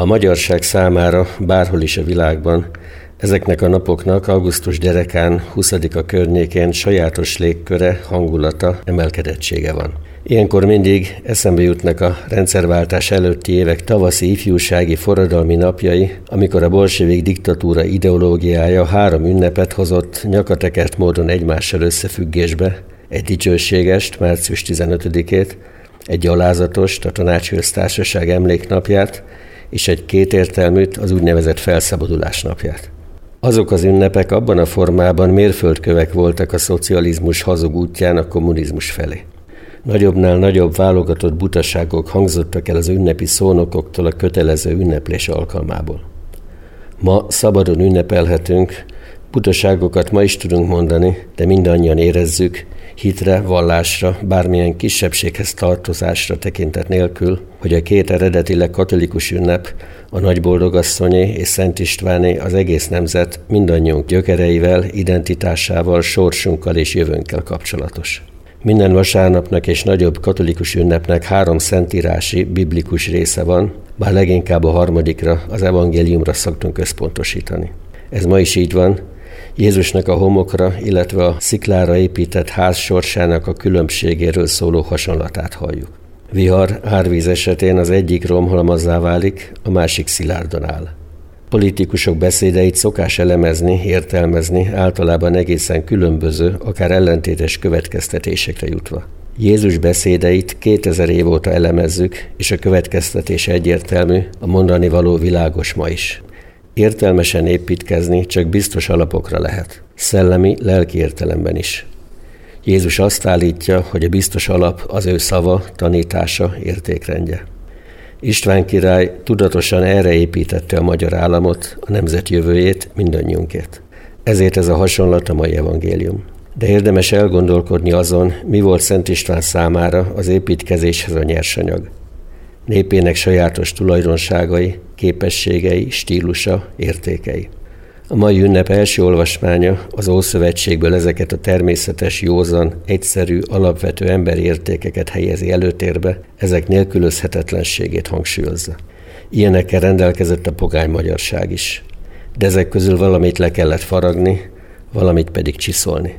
A magyarság számára bárhol is a világban ezeknek a napoknak augusztus derekán 20-a környékén sajátos légköre, hangulata, emelkedettsége van. Ilyenkor mindig eszembe jutnak a rendszerváltás előtti évek tavaszi ifjúsági forradalmi napjai, amikor a bolsevik diktatúra ideológiája 3 ünnepet hozott nyakatekert módon egymással összefüggésbe, egy dicsőségest, március 15-ét, egy gyalázatost, a Tanácsköztársaság emléknapját, és egy kétértelműt, az úgynevezett felszabadulás napját. Azok az ünnepek abban a formában mérföldkövek voltak a szocializmus hazug útján a kommunizmus felé. Nagyobbnál nagyobb válogatott butaságok hangzottak el az ünnepi szónokoktól a kötelező ünneplés alkalmából. Ma szabadon ünnepelhetünk, butaságokat ma is tudunk mondani, de mindannyian érezzük, hitre, vallásra, bármilyen kisebbséghez tartozásra tekintet nélkül, hogy a 2 eredetileg katolikus ünnep, a Nagyboldogasszonyé és Szent Istváné az egész nemzet mindannyiunk gyökereivel, identitásával, sorsunkkal és jövőnkkel kapcsolatos. Minden vasárnapnak és nagyobb katolikus ünnepnek 3 szentírási, biblikus része van, bár leginkább a harmadikra, az evangéliumra szoktunk összpontosítani. Ez ma is így van. Jézusnak a homokra, illetve a sziklára épített ház sorsának a különbségéről szóló hasonlatát halljuk. Vihar, árvíz esetén az egyik romhalmazzá válik, a másik szilárdan áll. Politikusok beszédeit szokás elemezni, értelmezni, általában egészen különböző, akár ellentétes következtetésekre jutva. Jézus beszédeit 2000 év óta elemezzük, és a következtetés egyértelmű, a mondani való világos ma is. Értelmesen építkezni csak biztos alapokra lehet, szellemi, lelki értelemben is. Jézus azt állítja, hogy a biztos alap az ő szava, tanítása, értékrendje. István király tudatosan erre építette a magyar államot, a nemzet jövőjét, mindannyiunkét. Ezért ez a hasonlat a mai evangélium. De érdemes elgondolkodni azon, mi volt Szent István számára az építkezéshez a nyersanyag. Népének sajátos tulajdonságai, képességei, stílusa, értékei. A mai ünnep első olvasmánya az Ószövetségből ezeket a természetes, józan, egyszerű, alapvető emberi értékeket helyezi előtérbe, ezek nélkülözhetetlenségét hangsúlyozza. Ilyenekkel rendelkezett a pogány magyarság is. De ezek közül valamit le kellett faragni, valamit pedig csiszolni.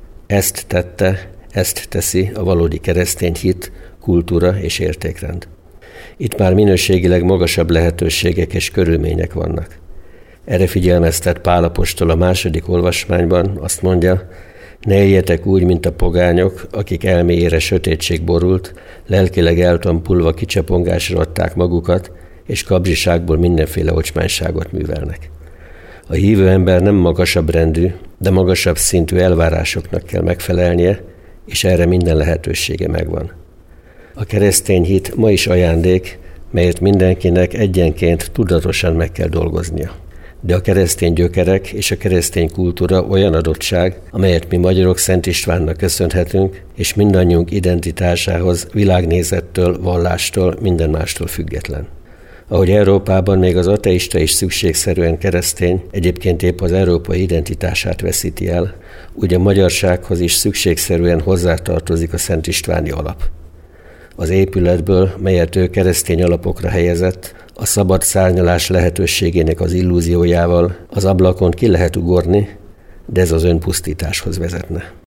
Ezt tette, ezt teszi a valódi keresztény hit, kultúra és értékrend. Itt már minőségileg magasabb lehetőségek és körülmények vannak. Erre figyelmeztet Pál apostol a 2. olvasmányban, azt mondja, ne éljetek úgy, mint a pogányok, akik elméjére sötétség borult, lelkileg eltompulva kicsapongásra adták magukat, és kapzsiságból mindenféle ocsmányságot művelnek. A hívő ember nem magasabb rendű, de magasabb szintű elvárásoknak kell megfelelnie, és erre minden lehetősége megvan. A keresztény hit ma is ajándék, melyet mindenkinek egyenként tudatosan meg kell dolgoznia. De a keresztény gyökerek és a keresztény kultúra olyan adottság, amelyet mi magyarok Szent Istvánnak köszönhetünk, és mindannyiunk identitásához, világnézettől, vallástól, minden mástól független. Ahogy Európában még az ateista is szükségszerűen keresztény, egyébként épp az európai identitását veszíti el, úgy a magyarsághoz is szükségszerűen hozzátartozik a Szent Istváni alap. Az épületből, melyet ő keresztény alapokra helyezett, a szabad szárnyalás lehetőségének az illúziójával az ablakon ki lehet ugorni, de ez az önpusztításhoz vezetne.